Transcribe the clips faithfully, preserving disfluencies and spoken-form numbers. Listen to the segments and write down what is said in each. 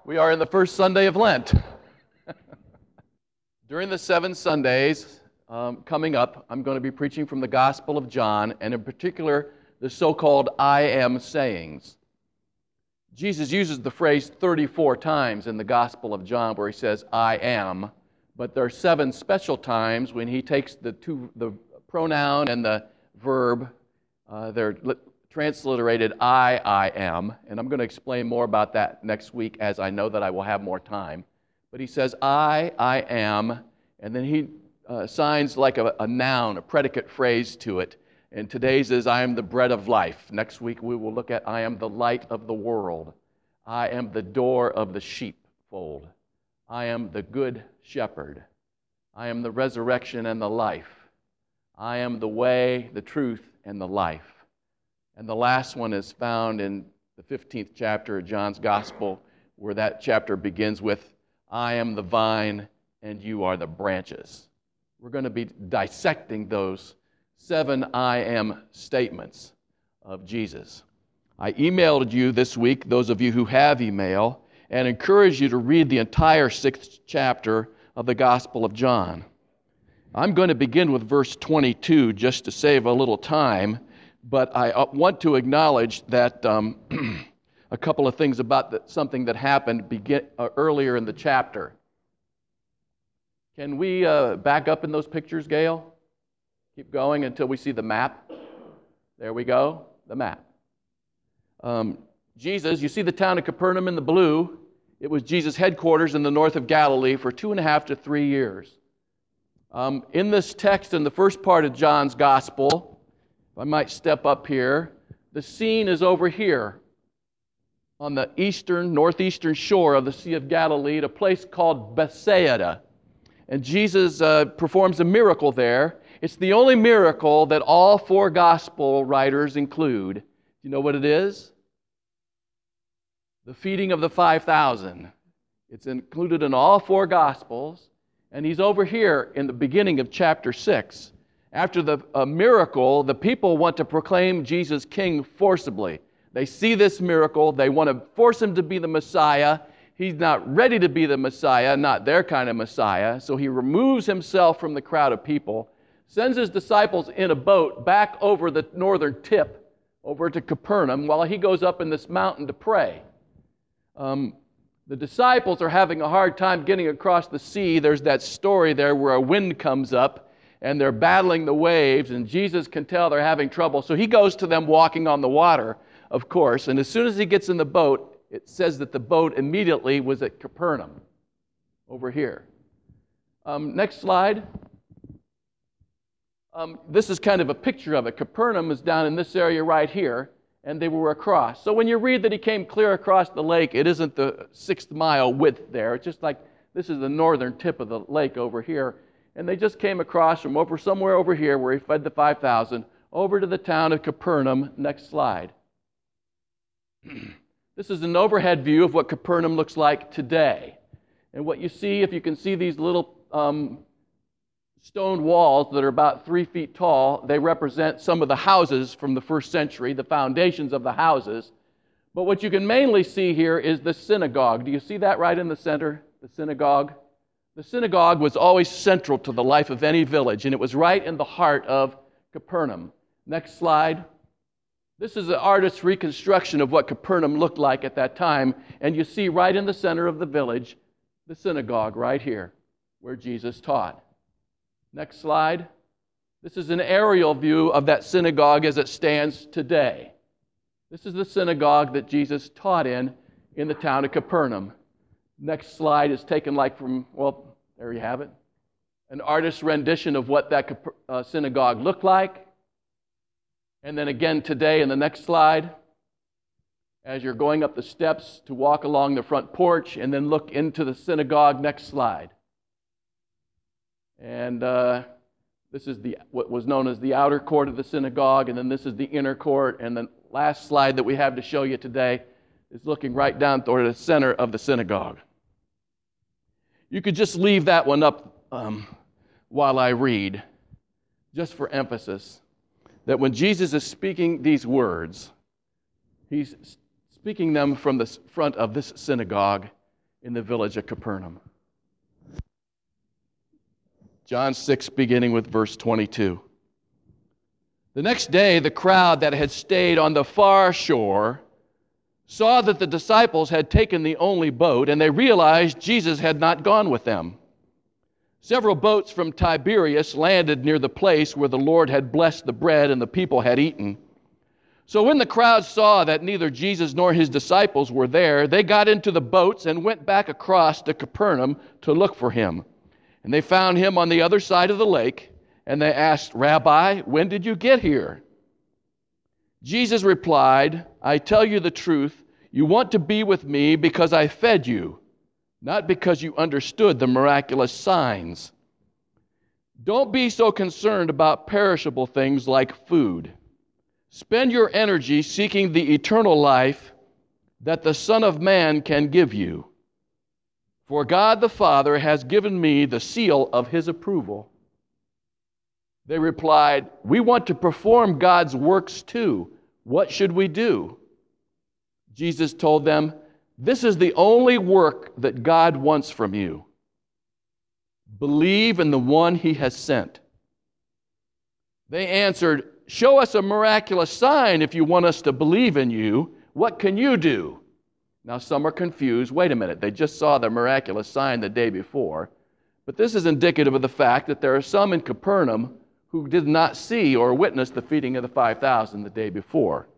We are in the first Sunday of Lent. During the seven Sundays um, coming up, I'm going to be preaching from the Gospel of John, and in particular, the so-called I am sayings. Jesus uses the phrase thirty-four times in the Gospel of John where he says, I am, but there are seven special times when he takes the two, the pronoun and the verb, uh, they're transliterated I, I am, and I'm going to explain more about that next week as I know that I will have more time. But he says, I, I am, and then he uh, assigns like a, a noun, a predicate phrase to it. And today's is, I am the bread of life. Next week we will look at, I am the light of the world. I am the door of the sheepfold. I am the good shepherd. I am the resurrection and the life. I am the way, the truth, and the life. And the last one is found in the fifteenth chapter of John's Gospel, where that chapter begins with, I am the vine and you are the branches. We're going to be dissecting those seven I am statements of Jesus. I emailed you this week, those of you who have email, and encourage you to read the entire sixth chapter of the Gospel of John. I'm going to begin with verse twenty-two just to save a little time, but I want to acknowledge that um, a couple of things about the, something that happened begin, uh, earlier in the chapter. Can we uh, back up in those pictures, Gail? Keep going until we see the map. There we go, the map. Um, Jesus, you see the town of Capernaum in the blue. It was Jesus' headquarters in the north of Galilee for two and a half to three years. Um, in this text, in the first part of John's Gospel, if I might step up here, the scene is over here on the eastern, northeastern shore of the Sea of Galilee at a place called Bethsaida. And Jesus uh, performs a miracle there. It's the only miracle that all four gospel writers include. You know what it is? The feeding of the five thousand. It's included in all four gospels. And he's over here in the beginning of chapter six. After the uh, miracle, the people want to proclaim Jesus king forcibly. They see this miracle. They want to force him to be the Messiah. He's not ready to be the Messiah, not their kind of Messiah. So he removes himself from the crowd of people, sends his disciples in a boat back over the northern tip, over to Capernaum, while he goes up in this mountain to pray. Um, the disciples are having a hard time getting across the sea. There's that story there where a wind comes up, and they're battling the waves, and Jesus can tell they're having trouble. So he goes to them walking on the water, of course, and as soon as he gets in the boat, it says that the boat immediately was at Capernaum, over here. Um, next slide. Um, this is kind of a picture of it. Capernaum is down in this area right here, and they were across. So when you read that he came clear across the lake, it isn't the sixth mile width there. It's just like this is the northern tip of the lake over here. And they just came across from over somewhere over here where he fed the five thousand over to the town of Capernaum. Next slide. This is an overhead view of what Capernaum looks like today. And what you see, if you can see these little um, stone walls that are about three feet tall, they represent some of the houses from the first century, the foundations of the houses. But what you can mainly see here is the synagogue. Do you see that right in the center, the synagogue? The synagogue was always central to the life of any village, and it was right in the heart of Capernaum. Next slide. This is an artist's reconstruction of what Capernaum looked like at that time, and you see right in the center of the village, the synagogue right here, where Jesus taught. Next slide. This is an aerial view of that synagogue as it stands today. This is the synagogue that Jesus taught in, in the town of Capernaum. Next slide is taken like from, well, there you have it, an artist's rendition of what that uh, synagogue looked like. And then again today in the next slide, as you're going up the steps to walk along the front porch and then look into the synagogue. Next slide. And uh, this is the what was known as the outer court of the synagogue, and then this is the inner court. And the last slide that we have to show you today is looking right down toward the center of the synagogue. You could just leave that one up um, while I read, just for emphasis, that when Jesus is speaking these words, he's speaking them from the front of this synagogue in the village of Capernaum. John six, beginning with verse twenty-two. The next day, the crowd that had stayed on the far shore saw that the disciples had taken the only boat, and they realized Jesus had not gone with them. Several boats from Tiberias landed near the place where the Lord had blessed the bread and the people had eaten. So when the crowd saw that neither Jesus nor his disciples were there, they got into the boats and went back across to Capernaum to look for him. And they found him on the other side of the lake, and they asked, "Rabbi, when did you get here?" Jesus replied, "I tell you the truth, you want to be with me because I fed you, not because you understood the miraculous signs. Don't be so concerned about perishable things like food. Spend your energy seeking the eternal life that the Son of Man can give you. For God the Father has given me the seal of his approval." They replied, "We want to perform God's works too. What should we do?" Jesus told them, "This is the only work that God wants from you. Believe in the one he has sent." They answered, "Show us a miraculous sign if you want us to believe in you. What can you do?" Now some are confused. Wait a minute, they just saw the miraculous sign the day before. But this is indicative of the fact that there are some in Capernaum who did not see or witness the feeding of the five thousand the day before.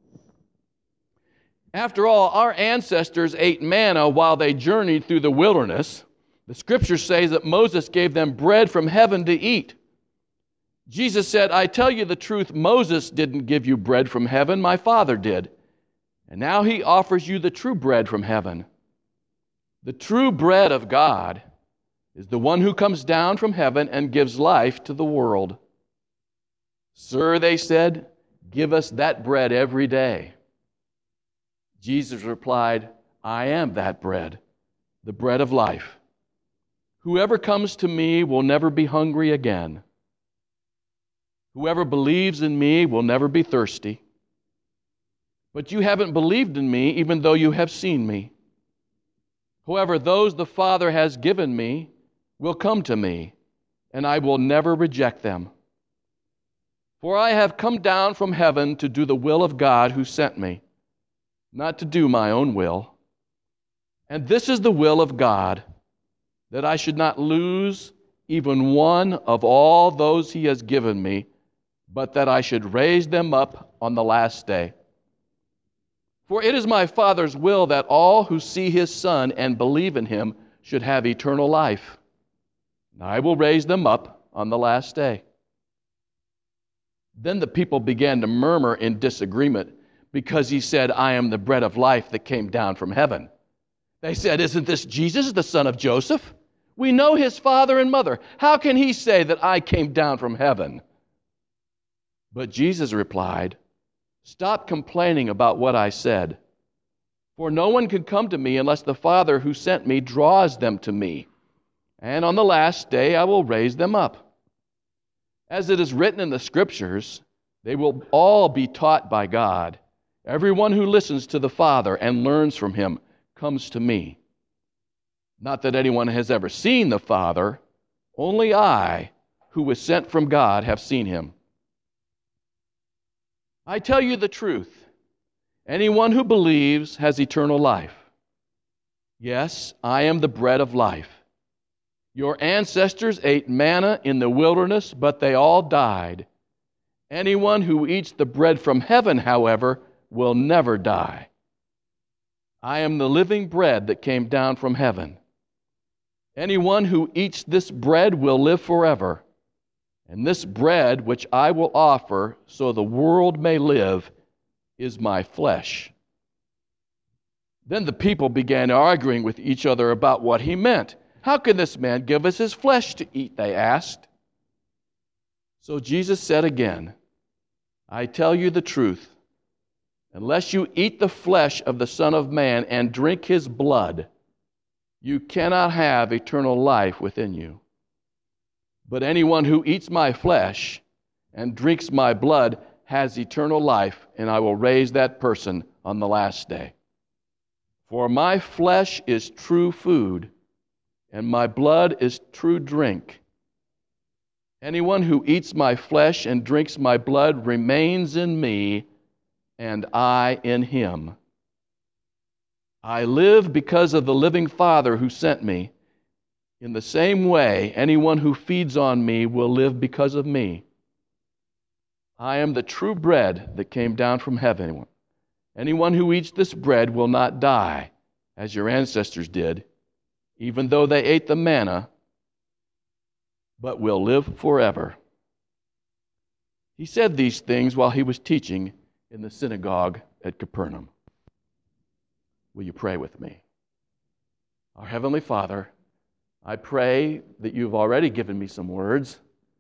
After all, our ancestors ate manna while they journeyed through the wilderness. The scriptures say that Moses gave them bread from heaven to eat. Jesus said, "I tell you the truth, Moses didn't give you bread from heaven, my Father did. And now he offers you the true bread from heaven. The true bread of God is the one who comes down from heaven and gives life to the world." "Sir," they said, "give us that bread every day." Jesus replied, "I am that bread, the bread of life. Whoever comes to me will never be hungry again. Whoever believes in me will never be thirsty. But you haven't believed in me, even though you have seen me. However, those the Father has given me will come to me, and I will never reject them. For I have come down from heaven to do the will of God who sent me, not to do my own will. And this is the will of God, that I should not lose even one of all those he has given me, but that I should raise them up on the last day. For it is my Father's will that all who see his Son and believe in him should have eternal life. And I will raise them up on the last day." Then the people began to murmur in disagreement because he said, "I am the bread of life that came down from heaven." They said, "Isn't this Jesus, the son of Joseph? We know his father and mother. How can he say that I came down from heaven?" But Jesus replied, "Stop complaining about what I said. For no one can come to me unless the Father who sent me draws them to me. And on the last day I will raise them up. As it is written in the Scriptures, they will all be taught by God. Everyone who listens to the Father and learns from him comes to me. Not that anyone has ever seen the Father, only I, who was sent from God, have seen him. I tell you the truth, anyone who believes has eternal life. Yes, I am the bread of life. Your ancestors ate manna in the wilderness, but they all died. Anyone who eats the bread from heaven, however, will never die. I am the living bread that came down from heaven. Anyone who eats this bread will live forever. And this bread which I will offer so the world may live is my flesh." Then the people began arguing with each other about what he meant. "How can this man give us his flesh to eat?" they asked. So Jesus said again, "I tell you the truth. Unless you eat the flesh of the Son of Man and drink his blood, you cannot have eternal life within you. But anyone who eats my flesh and drinks my blood has eternal life, and I will raise that person on the last day. For my flesh is true food, and my blood is true drink. Anyone who eats my flesh and drinks my blood remains in me, and I in him. I live because of the living Father who sent me. In the same way, anyone who feeds on me will live because of me. I am the true bread that came down from heaven. Anyone who eats this bread will not die, as your ancestors did, even though they ate the manna, but will live forever. He said these things while he was teaching in the synagogue at Capernaum. Will you pray with me? Our Heavenly Father, I pray that you've already given me some words,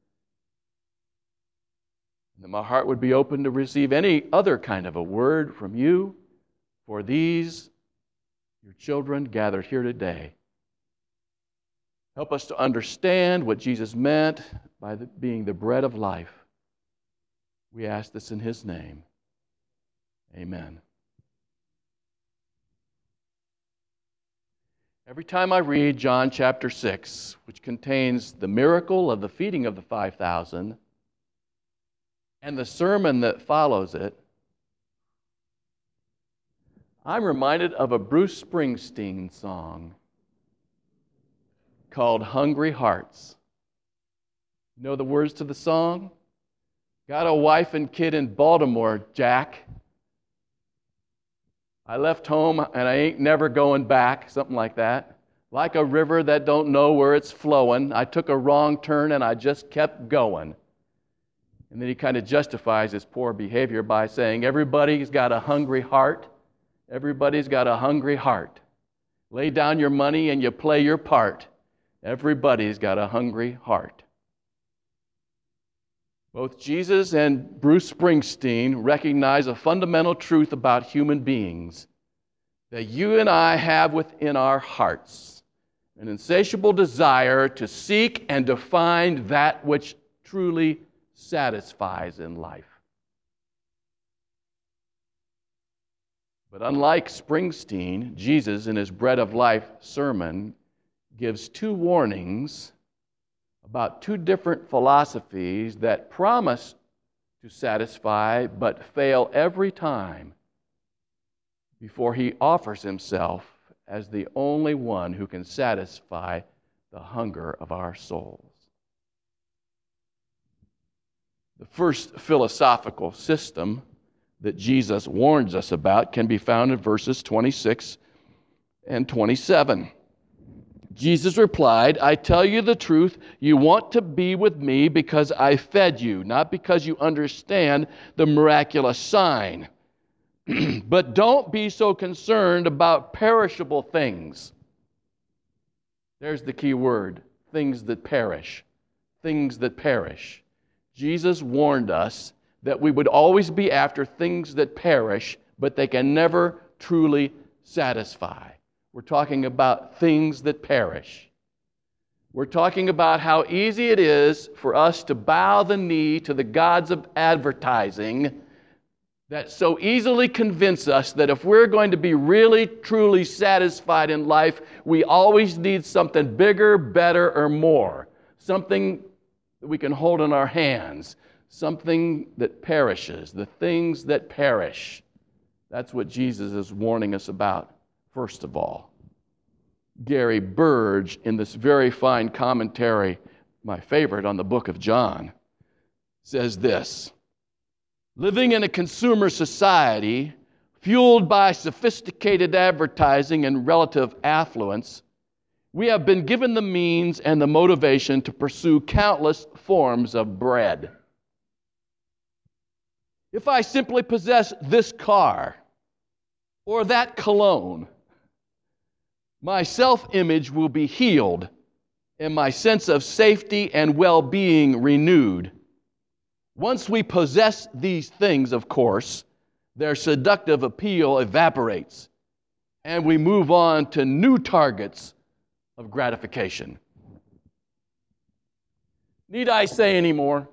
and that my heart would be open to receive any other kind of a word from you for these, your children gathered here today. Help us to understand what Jesus meant by the, being the bread of life. We ask this in his name. Amen. Every time I read John chapter six, which contains the miracle of the feeding of the five thousand, and the sermon that follows it, I'm reminded of a Bruce Springsteen song called Hungry Hearts. You know the words to the song? Got a wife and kid in Baltimore, Jack. I left home and I ain't never going back, something like that. Like a river that don't know where it's flowing. I took a wrong turn and I just kept going. And then he kind of justifies his poor behavior by saying, everybody's got a hungry heart. Everybody's got a hungry heart. Lay down your money and you play your part. Everybody's got a hungry heart. Both Jesus and Bruce Springsteen recognize a fundamental truth about human beings, that you and I have within our hearts an insatiable desire to seek and to find that which truly satisfies in life. But unlike Springsteen, Jesus in his Bread of Life sermon gives two warnings about two different philosophies that promise to satisfy but fail every time before he offers himself as the only one who can satisfy the hunger of our souls. The first philosophical system that Jesus warns us about can be found in verses twenty-six and twenty-seven. Jesus replied, I tell you the truth, you want to be with me because I fed you, not because you understand the miraculous sign. But don't be so concerned about perishable things. There's the key word, things that perish. Things that perish. Jesus warned us that we would always be after things that perish, but they can never truly satisfy. We're talking about things that perish. We're talking about how easy it is for us to bow the knee to the gods of advertising that so easily convince us that if we're going to be really, truly satisfied in life, we always need something bigger, better, or more. Something that we can hold in our hands. Something that perishes. The things that perish. That's what Jesus is warning us about. First of all, Gary Burge, in this very fine commentary, my favorite on the book of John, says this: living in a consumer society fueled by sophisticated advertising and relative affluence, we have been given the means and the motivation to pursue countless forms of bread. If I simply possess this car or that cologne, my self-image will be healed and my sense of safety and well-being renewed. Once we possess these things, of course, their seductive appeal evaporates, and we move on to new targets of gratification. Need I say any more?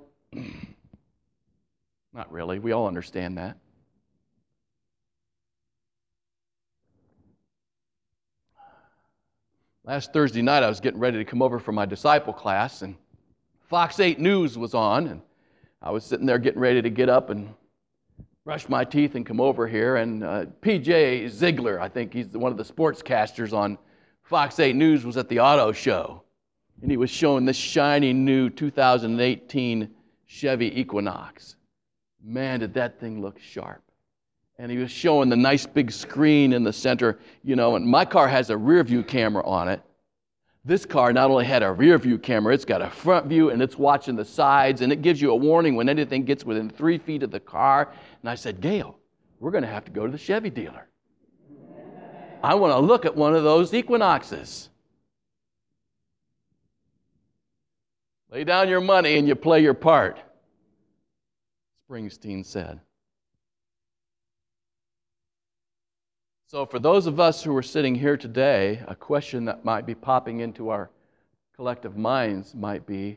Not really. We all understand that. Last Thursday night, I was getting ready to come over for my disciple class, and Fox eight News was on, and I was sitting there getting ready to get up and brush my teeth and come over here, and uh, P J Ziegler, I think he's one of the sportscasters on Fox eight News, was at the auto show, and he was showing this shiny new two thousand eighteen Chevy Equinox. Man, did that thing look sharp. And he was showing the nice big screen in the center, you know, and my car has a rear view camera on it. This car not only had a rear view camera, it's got a front view, and it's watching the sides, and it gives you a warning when anything gets within three feet of the car. And I said, Gail, we're going to have to go to the Chevy dealer. I want to look at one of those Equinoxes. Lay down your money and you play your part, Springsteen said. So for those of us who are sitting here today, a question that might be popping into our collective minds might be,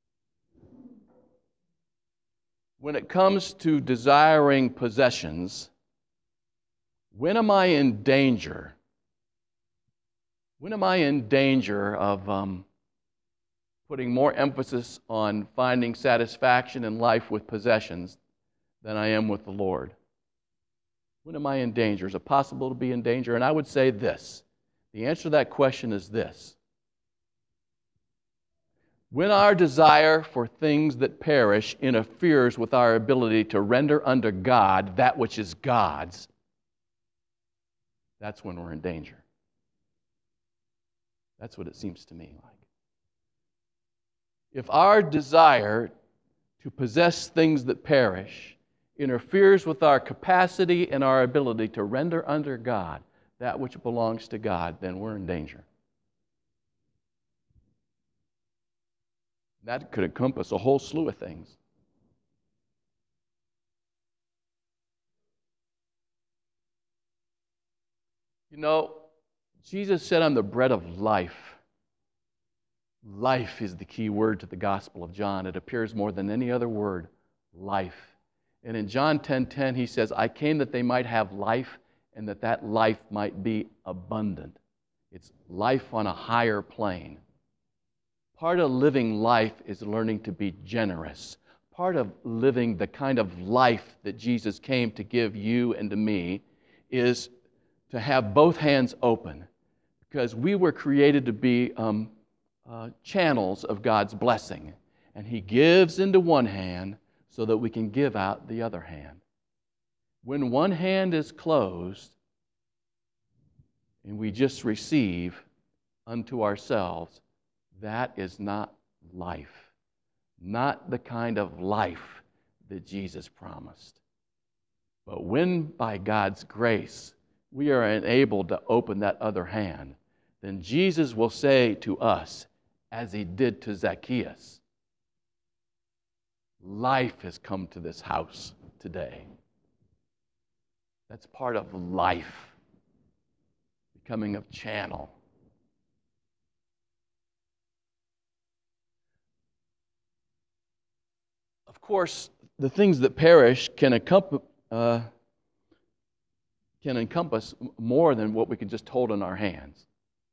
when it comes to desiring possessions, when am I in danger? When am I in danger of um, putting more emphasis on finding satisfaction in life with possessions than I am with the Lord? When am I in danger? Is it possible to be in danger? And I would say this. The answer to that question is this. When our desire for things that perish interferes with our ability to render unto God that which is God's, that's when we're in danger. That's what it seems to me like. If our desire to possess things that perish interferes with our capacity and our ability to render unto God that which belongs to God, then we're in danger. That could encompass a whole slew of things. You know, Jesus said, I'm the bread of life. Life is the key word to the Gospel of John. It appears more than any other word, life. And in John ten ten, he says, I came that they might have life and that that life might be abundant. It's life on a higher plane. Part of living life is learning to be generous. Part of living the kind of life that Jesus came to give you and to me is to have both hands open, because we were created to be um, uh, channels of God's blessing. And He gives into one hand so that we can give out the other hand. When one hand is closed and we just receive unto ourselves, that is not life. Not the kind of life that Jesus promised. But when by God's grace we are enabled to open that other hand, then Jesus will say to us, as He did to Zacchaeus, life has come to this house today. That's part of life, becoming a channel. Of course, the things that perish can encompass, uh, can encompass more than what we can just hold in our hands.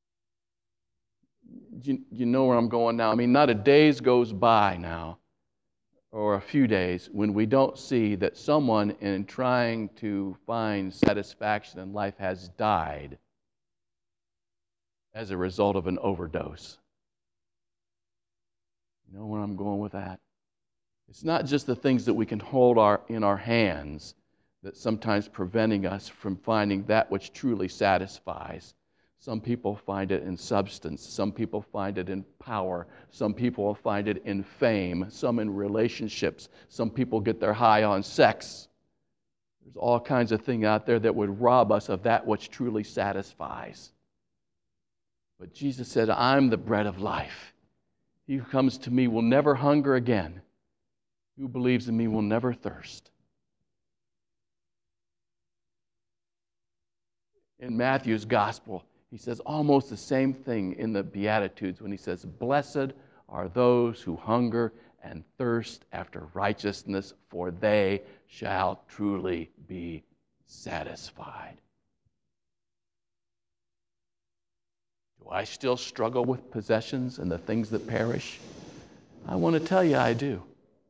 You, you know where I'm going now. I mean, not a day goes by now, or a few days, when we don't see that someone in trying to find satisfaction in life has died as a result of an overdose. You know where I'm going with that? It's not just the things that we can hold our, in our hands that sometimes preventing us from finding that which truly satisfies. Some people find it in substance. Some people find it in power. Some people find it in fame. Some in relationships. Some people get their high on sex. There's all kinds of things out there that would rob us of that which truly satisfies. But Jesus said, I'm the bread of life. He who comes to me will never hunger again. He who believes in me will never thirst. In Matthew's gospel, he says almost the same thing in the Beatitudes when he says, blessed are those who hunger and thirst after righteousness, for they shall truly be satisfied. Do I still struggle with possessions and the things that perish? I want to tell you I do.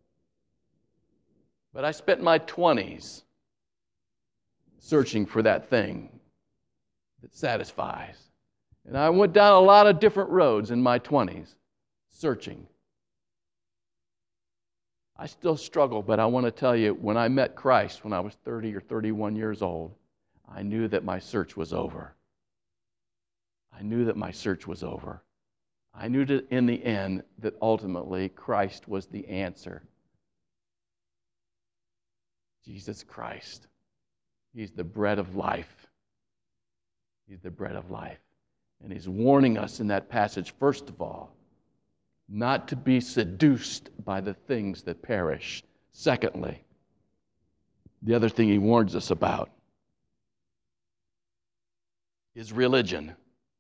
But I spent my twenties searching for that thing that satisfies. And I went down a lot of different roads in my twenties, searching. I still struggle, but I want to tell you, when I met Christ when I was thirty or thirty-one years old, I knew that my search was over. I knew that my search was over. I knew that in the end that ultimately Christ was the answer. Jesus Christ. He's the bread of life. He's the bread of life. And he's warning us in that passage, first of all, not to be seduced by the things that perish. Secondly, the other thing he warns us about is religion.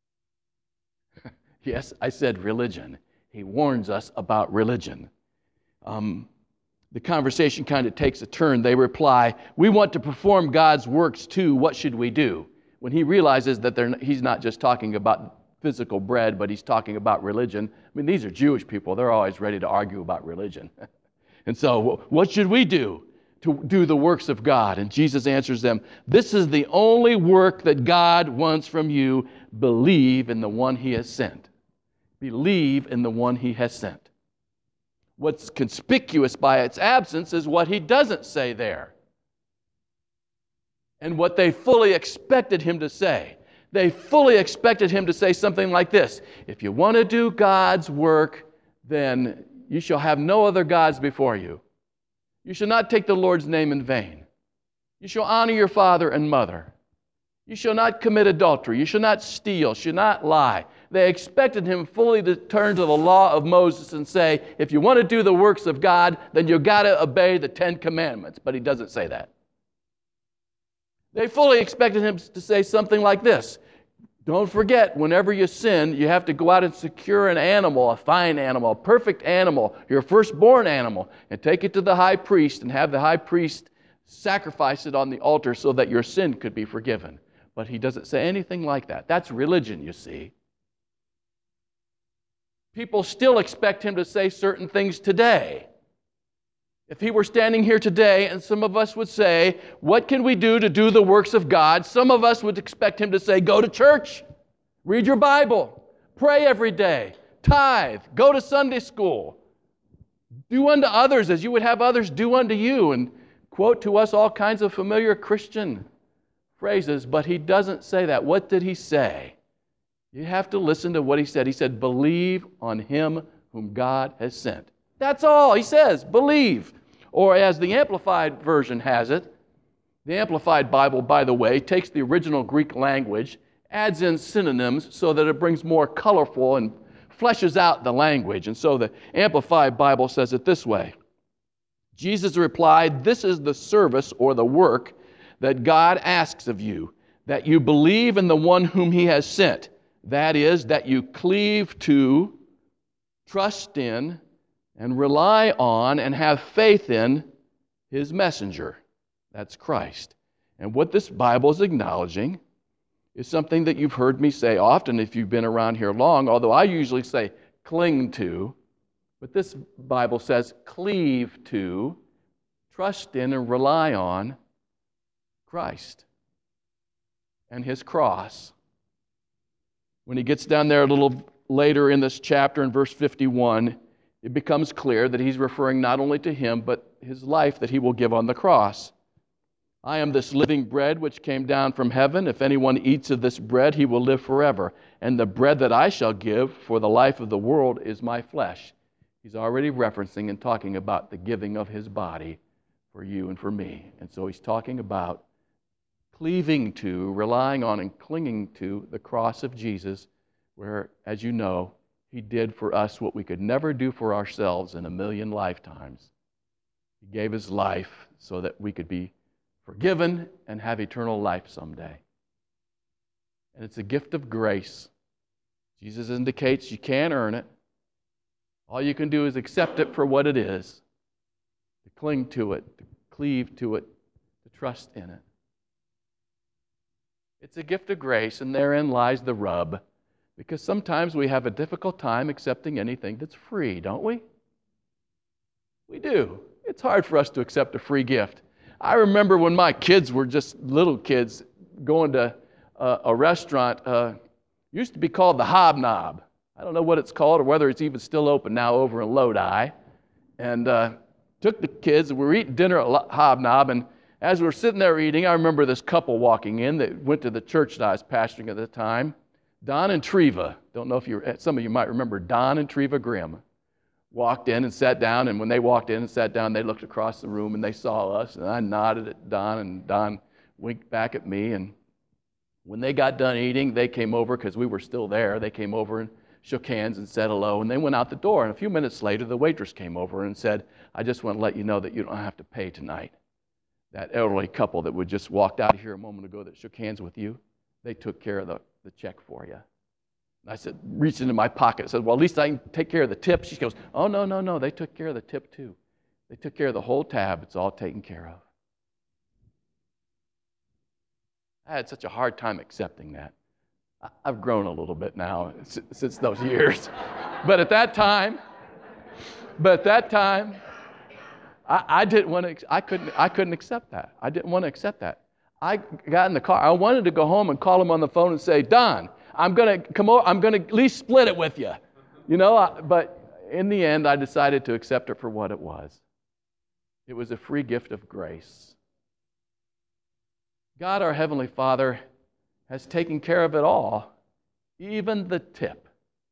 Yes, I said religion. He warns us about religion. Um, the conversation kind of takes a turn. They reply, we want to perform God's works too. What should we do? When he realizes that they're, he's not just talking about physical bread, but he's talking about religion. I mean, these are Jewish people. They're always ready to argue about religion. And so, what should we do to do the works of God? And Jesus answers them, this is the only work that God wants from you. Believe in the one he has sent. Believe in the one he has sent. What's conspicuous by its absence is what he doesn't say there. And what they fully expected him to say. They fully expected him to say something like this: if you want to do God's work, then you shall have no other gods before you. You shall not take the Lord's name in vain. You shall honor your father and mother. You shall not commit adultery. You shall not steal. You shall not lie. They expected him fully to turn to the law of Moses and say, if you want to do the works of God, then you've got to obey the Ten Commandments. But he doesn't say that. They fully expected him to say something like this: don't forget, whenever you sin, you have to go out and secure an animal, a fine animal, a perfect animal, your firstborn animal, and take it to the high priest and have the high priest sacrifice it on the altar so that your sin could be forgiven. But he doesn't say anything like that. That's religion, you see. People still expect him to say certain things today. If he were standing here today and some of us would say, what can we do to do the works of God? Some of us would expect him to say, go to church, read your Bible, pray every day, tithe, go to Sunday school, do unto others as you would have others do unto you, and quote to us all kinds of familiar Christian phrases, but he doesn't say that. What did he say? You have to listen to what he said. He said, believe on him whom God has sent. That's all he says, believe. Or as the Amplified version has it, the Amplified Bible, by the way, takes the original Greek language, adds in synonyms so that it brings more colorful and fleshes out the language. And so the Amplified Bible says it this way: Jesus replied, this is the service or the work that God asks of you, that you believe in the one whom he has sent. That is, that you cleave to, trust in, and rely on and have faith in his messenger. That's Christ. And what this Bible is acknowledging is something that you've heard me say often if you've been around here long, although I usually say cling to, but this Bible says cleave to, trust in, and rely on Christ and his cross. When he gets down there a little later in this chapter in verse fifty-one, it becomes clear that he's referring not only to him, but his life that he will give on the cross. I am this living bread which came down from heaven. If anyone eats of this bread, he will live forever. And the bread that I shall give for the life of the world is my flesh. He's already referencing and talking about the giving of his body for you and for me. And so he's talking about cleaving to, relying on, and clinging to the cross of Jesus, where, as you know, he did for us what we could never do for ourselves in a million lifetimes. He gave his life so that we could be forgiven and have eternal life someday. And it's a gift of grace. Jesus indicates you can't earn it. All you can do is accept it for what it is, to cling to it, to cleave to it, to trust in it. It's a gift of grace, and therein lies the rub. Because sometimes we have a difficult time accepting anything that's free, don't we? We do. It's hard for us to accept a free gift. I remember when my kids were just little kids going to uh, a restaurant, uh, used to be called the Hobnob. I don't know what it's called or whether it's even still open now over in Lodi. And uh, took the kids, and we were eating dinner at Hobnob, and as we were sitting there eating, I remember this couple walking in that went to the church that I was pastoring at the time, Don and Treva. Don't know if you, some of you might remember Don and Treva Grimm. Walked in and sat down, and when they walked in and sat down, they looked across the room and they saw us, and I nodded at Don, and Don winked back at me, and when they got done eating, they came over, because we were still there, they came over and shook hands and said hello, and they went out the door, and a few minutes later, the waitress came over and said, I just want to let you know that you don't have to pay tonight. That elderly couple that would just walked out of here a moment ago that shook hands with you, they took care of the, the check for you. I said, reached into my pocket, said, well, at least I can take care of the tip. She goes, oh, no, no, no, they took care of the tip too. They took care of the whole tab. It's all taken care of. I had such a hard time accepting that. I've grown a little bit now since those years. But at that time, but at that time, I, I didn't want to, I couldn't, I couldn't accept that. I didn't want to accept that. I got in the car. I wanted to go home and call him on the phone and say, Don, I'm going to come over, I'm going to at least split it with you. You know, I, but in the end, I decided to accept it for what it was. It was a free gift of grace. God, our Heavenly Father, has taken care of it all, even the tip.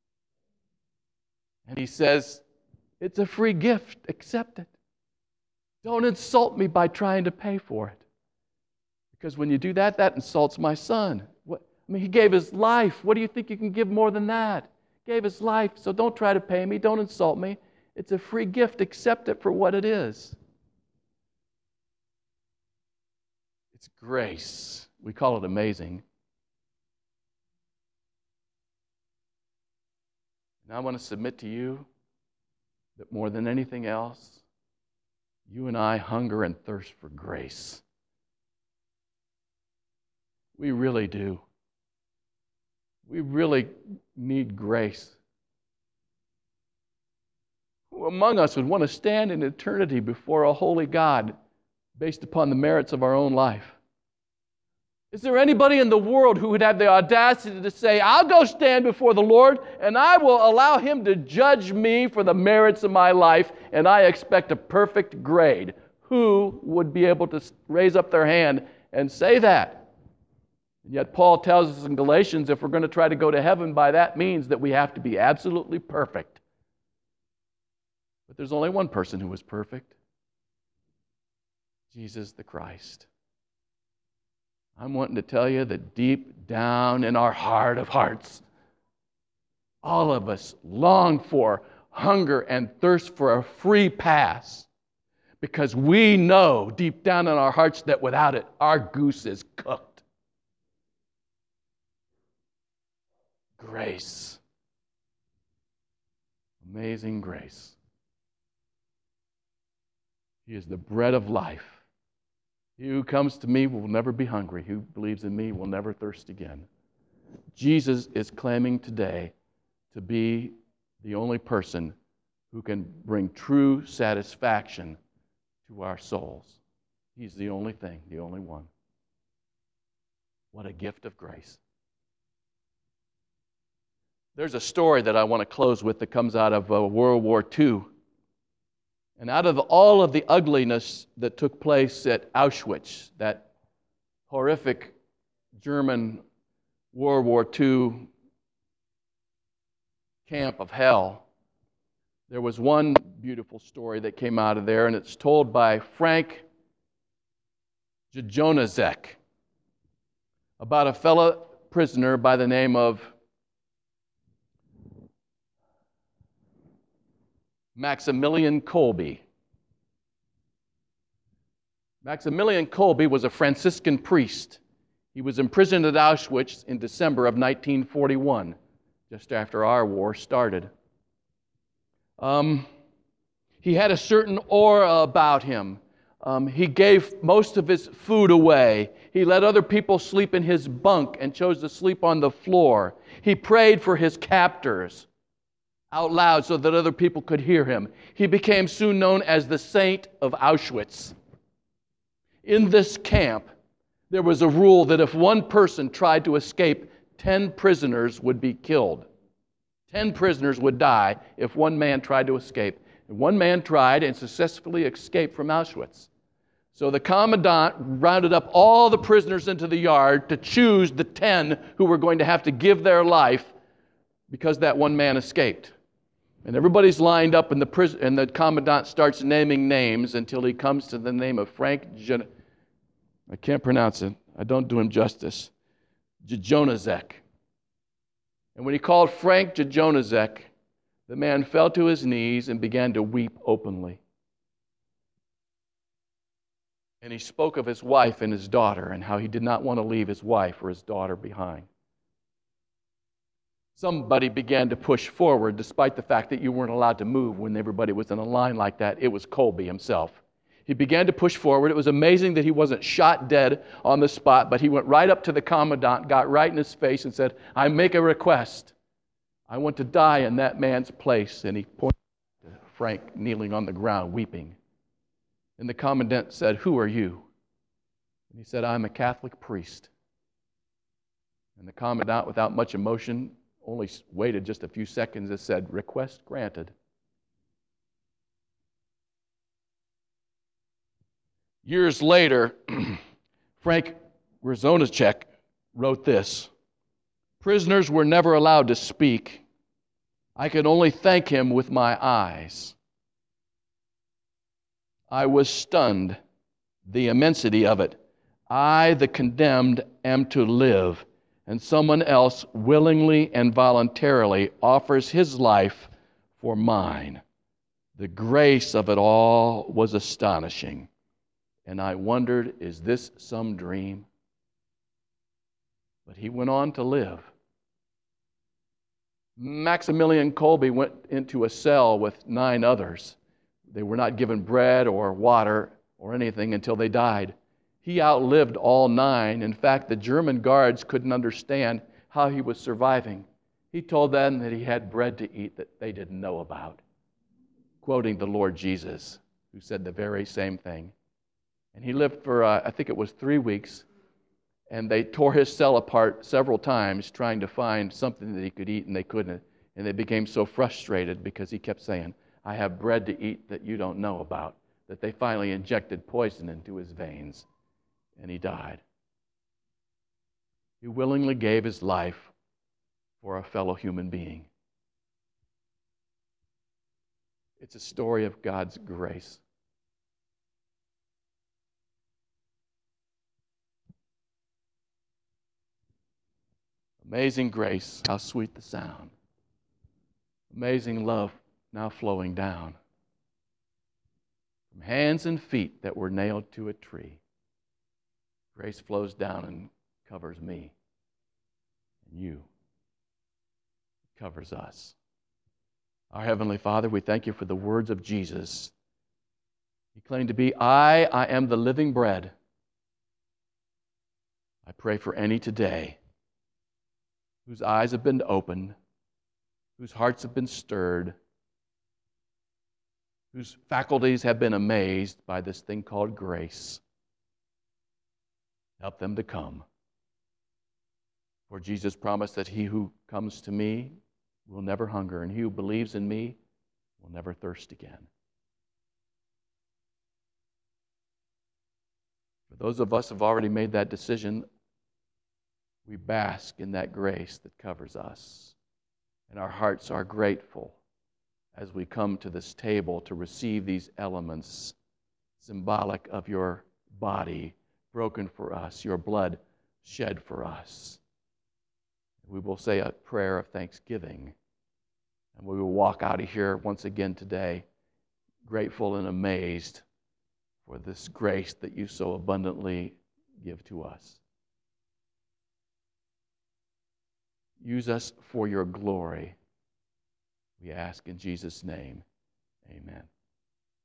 And He says, it's a free gift, accept it. Don't insult me by trying to pay for it. Because when you do that, that insults my son. What, I mean, He gave His life. What do you think you can give more than that? He gave His life, so don't try to pay me. Don't insult me. It's a free gift. Accept it for what it is. It's grace. We call it amazing. And I want to submit to you that more than anything else, you and I hunger and thirst for grace. We really do. We really need grace. Who among us would want to stand in eternity before a holy God based upon the merits of our own life? Is there anybody in the world who would have the audacity to say, I'll go stand before the Lord and I will allow Him to judge me for the merits of my life and I expect a perfect grade? Who would be able to raise up their hand and say that? And yet Paul tells us in Galatians, if we're going to try to go to heaven by that means, that we have to be absolutely perfect. But there's only one person who was perfect. Jesus the Christ. I'm wanting to tell you that deep down in our heart of hearts, all of us long for, hunger, and thirst for a free pass because we know deep down in our hearts that without it, our goose is cooked. Grace. Amazing grace. He is the bread of life. He who comes to me will never be hungry. He who believes in me will never thirst again. Jesus is claiming today to be the only person who can bring true satisfaction to our souls. He's the only thing, the only one. What a gift of grace. There's a story that I want to close with that comes out of uh, World War Two. And out of all of the ugliness that took place at Auschwitz, that horrific German World War Two camp of hell, there was one beautiful story that came out of there, and it's told by Frank Jajonazek about a fellow prisoner by the name of Maximilian Kolbe. Maximilian Kolbe was a Franciscan priest. He was imprisoned at Auschwitz in December of nineteen forty-one, just after our war started. Um, he had a certain aura about him, Um, he gave most of his food away. He let other people sleep in his bunk and chose to sleep on the floor. He prayed for his captors out loud so that other people could hear him. He became soon known as the Saint of Auschwitz. In this camp, there was a rule that if one person tried to escape, ten prisoners would be killed. Ten prisoners would die if one man tried to escape. And one man tried and successfully escaped from Auschwitz. So the commandant rounded up all the prisoners into the yard to choose the ten who were going to have to give their life because that one man escaped. And everybody's lined up, and the prison, and the commandant starts naming names until he comes to the name of Frank J- I can't pronounce it. I don't do him justice. Jojanowski. And when he called Frank Jojanowski, the man fell to his knees and began to weep openly. And he spoke of his wife and his daughter and how he did not want to leave his wife or his daughter behind. Somebody began to push forward, despite the fact that you weren't allowed to move when everybody was in a line like that. It was Kolbe himself. He began to push forward. It was amazing that he wasn't shot dead on the spot, but he went right up to the commandant, got right in his face and said, "I make a request. I want to die in that man's place." And he pointed to Frank kneeling on the ground, weeping. And the commandant said, "Who are you?" And he said, "I'm a Catholic priest." And the commandant, without much emotion, only waited just a few seconds and said, "Request granted." Years later, Frank Jojanowski wrote this: "Prisoners were never allowed to speak. I could only thank him with my eyes. I was stunned, the immensity of it. I, the condemned, am to live, and someone else willingly and voluntarily offers his life for mine. The grace of it all was astonishing. And I wondered, is this some dream?" But he went on to live. Maximilian Kolbe went into a cell with nine others. They were not given bread or water or anything until they died. He outlived all nine. In fact, the German guards couldn't understand how he was surviving. He told them that he had bread to eat that they didn't know about, quoting the Lord Jesus, who said the very same thing. And he lived for, uh, I think it was three weeks, and they tore his cell apart several times trying to find something that he could eat, and they couldn't. And they became so frustrated because he kept saying, "I have bread to eat that you don't know about," that they finally injected poison into his veins, and he died. He willingly gave his life for a fellow human being. It's a story of God's grace. Amazing grace, how sweet the sound. Amazing love now flowing down from hands and feet that were nailed to a tree. Grace flows down and covers me and you. It covers us. Our Heavenly Father, we thank you for the words of Jesus. He claimed to be, I, I am the living bread. I pray for any today whose eyes have been opened, whose hearts have been stirred, whose faculties have been amazed by this thing called grace. Help them to come. For Jesus promised that he who comes to me will never hunger, and he who believes in me will never thirst again. For those of us who have already made that decision, we bask in that grace that covers us. And our hearts are grateful as we come to this table to receive these elements symbolic of your body broken for us, your blood shed for us. We will say a prayer of thanksgiving, and we will walk out of here once again today grateful and amazed for this grace that you so abundantly give to us. Use us for your glory. We ask in Jesus' name, amen.